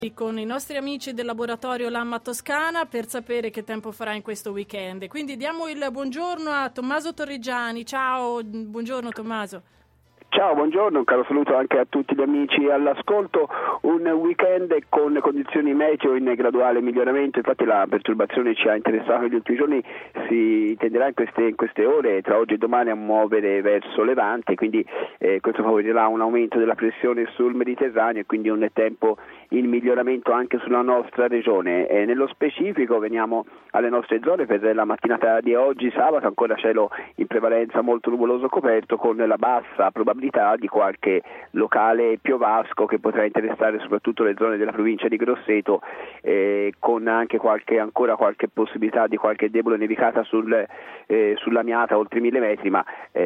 con i nostri amici del laboratorio Lamma Toscana per sapere che tempo farà in questo weekend. Quindi diamo il buongiorno a Tommaso Torrigiani. Ciao, buongiorno Tommaso. Ciao, buongiorno, un caro saluto anche a tutti gli amici all'ascolto. Un weekend con condizioni meteo in graduale miglioramento, infatti la perturbazione ci ha interessato negli ultimi giorni, si tenderà in queste ore, tra oggi e domani, a muovere verso levante, quindi questo favorirà un aumento della pressione sul Mediterraneo e quindi un tempo in miglioramento anche sulla nostra regione. Nello specifico veniamo alle nostre zone per la mattinata di oggi, sabato, ancora cielo in prevalenza molto nuvoloso coperto, con la bassa probabilità di qualche locale piovasco che potrà interessare soprattutto le zone della provincia di Grosseto, con anche ancora qualche possibilità di qualche debole nevicata sull'Amiata oltre 1000 metri, ma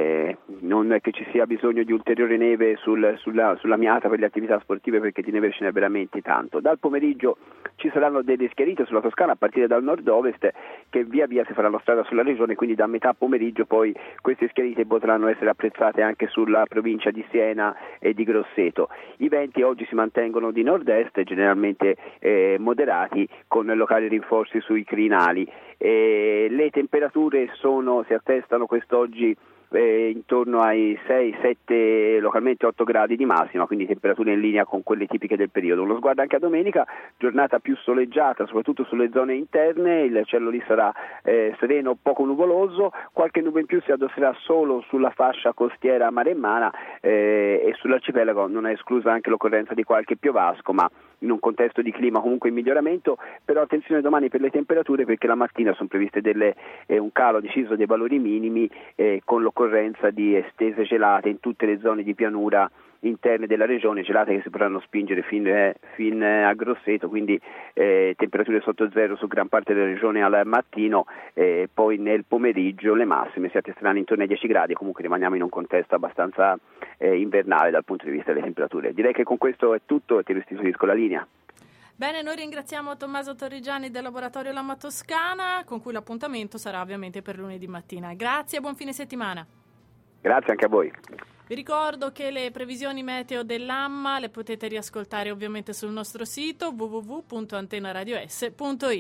non è che ci sia bisogno di ulteriore neve sull'Amiata per le attività sportive, perché di neve ce n'è veramente tanto. Dal pomeriggio ci saranno delle schiarite sulla Toscana a partire dal nord-ovest che via via si faranno strada sulla regione, quindi da metà pomeriggio poi queste schiarite potranno essere apprezzate anche sulla provincia di Siena e di Grosseto. I venti oggi si mantengono di nord-est, generalmente moderati, con locali rinforzi sui crinali. Le temperature si attestano quest'oggi intorno ai 6-7, localmente 8 gradi di massima, quindi temperature in linea con quelle tipiche del periodo. Uno sguardo anche a domenica, giornata più soleggiata soprattutto sulle zone interne, il cielo lì sarà sereno, poco nuvoloso, qualche nube in più si addosserà solo sulla fascia costiera maremmana e sull'arcipelago non è esclusa anche l'occorrenza di qualche piovasco, ma in un contesto di clima comunque in miglioramento. Però attenzione domani per le temperature, perché la mattina sono previste un calo deciso dei valori minimi, con l'occorrenza di estese gelate in tutte le zone di pianura interne della regione, gelate che si potranno spingere fin a Grosseto, quindi temperature sotto zero su gran parte della regione al mattino, poi nel pomeriggio le massime si attesteranno intorno ai 10 gradi, comunque rimaniamo in un contesto abbastanza invernale dal punto di vista delle temperature. Direi che con questo è tutto e ti restituisco la linea. Bene, noi ringraziamo Tommaso Torrigiani del laboratorio Lamma Toscana, con cui l'appuntamento sarà ovviamente per lunedì mattina. Grazie e buon fine settimana. Grazie anche a voi. Vi ricordo che le previsioni meteo dell'AMMA le potete riascoltare ovviamente sul nostro sito www.antenaradios.it.